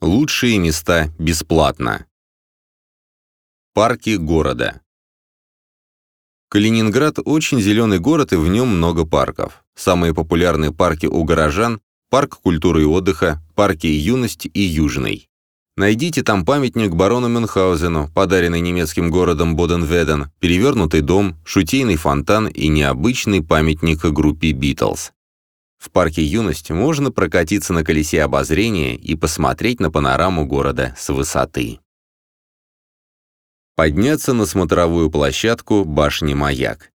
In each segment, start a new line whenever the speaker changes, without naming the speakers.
Лучшие места бесплатно. Парки города. Калининград очень зеленый город, и в нем много парков. Самые популярные парки у горожан – парк культуры и отдыха, парки «Юность» и «Южный». Найдите там памятник барону Мюнхгаузену, подаренный немецким городом Боден-Веден, перевернутый дом, шутейный фонтан и необычный памятник группе «Битлз». В парке «Юность» можно прокатиться на колесе обозрения и посмотреть на панораму города с высоты. Подняться на смотровую площадку башни «Маяк».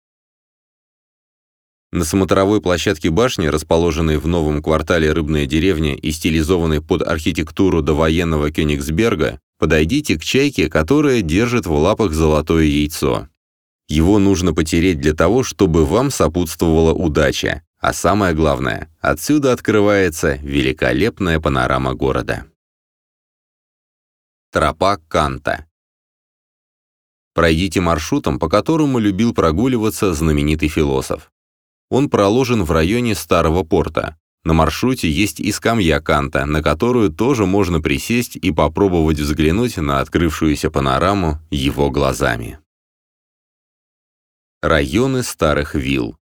На смотровой площадке башни, расположенной в новом квартале «Рыбная деревня» и стилизованной под архитектуру довоенного Кёнигсберга, подойдите к чайке, которая держит в лапах золотое яйцо. Его нужно потереть для того, чтобы вам сопутствовала удача. А самое главное, отсюда открывается великолепная панорама города. Тропа Канта. Пройдите маршрутом, по которому любил прогуливаться знаменитый философ. Он проложен в районе Старого порта. На маршруте есть и скамья Канта, на которую тоже можно присесть и попробовать взглянуть на открывшуюся панораму его глазами. Районы старых вилл.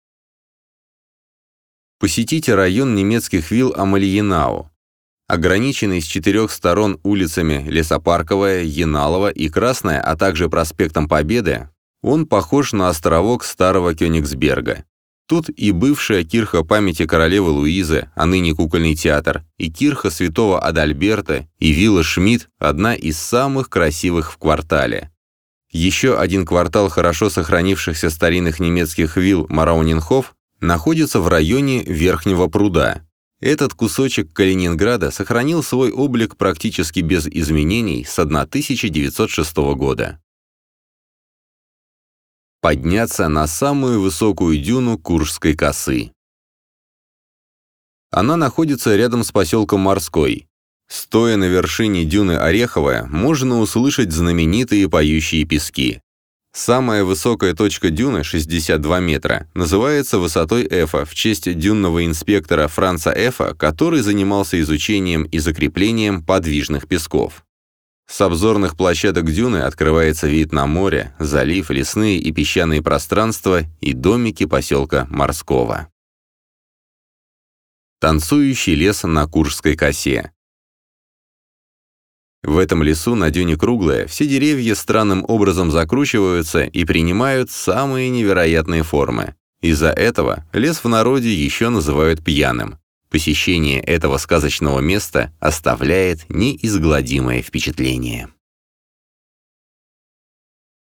Посетите район немецких вилл Амальенау. Ограниченный с 4 сторон улицами Лесопарковая, Яналова и Красная, а также проспектом Победы, он похож на островок старого Кёнигсберга. Тут и бывшая кирха памяти королевы Луизы, а ныне кукольный театр, и кирха святого Адальберта, и вилла Шмидт – одна из самых красивых в квартале. Еще один квартал хорошо сохранившихся старинных немецких вилл Мараунинхоф находится в районе Верхнего пруда. Этот кусочек Калининграда сохранил свой облик практически без изменений с 1906 года. Подняться на самую высокую дюну Куршской косы. Она находится рядом с поселком Морской. Стоя на вершине дюны Ореховая, можно услышать знаменитые поющие пески. Самая высокая точка дюны, 62 метра, называется высотой Эфа в честь дюнного инспектора Франца Эфа, который занимался изучением и закреплением подвижных песков. С обзорных площадок дюны открывается вид на море, залив, лесные и песчаные пространства и домики поселка Морского. Танцующий лес на Куршской косе. В этом лесу на дюне круглая, все деревья странным образом закручиваются и принимают самые невероятные формы. Из-за этого лес в народе еще называют пьяным. Посещение этого сказочного места оставляет неизгладимое впечатление.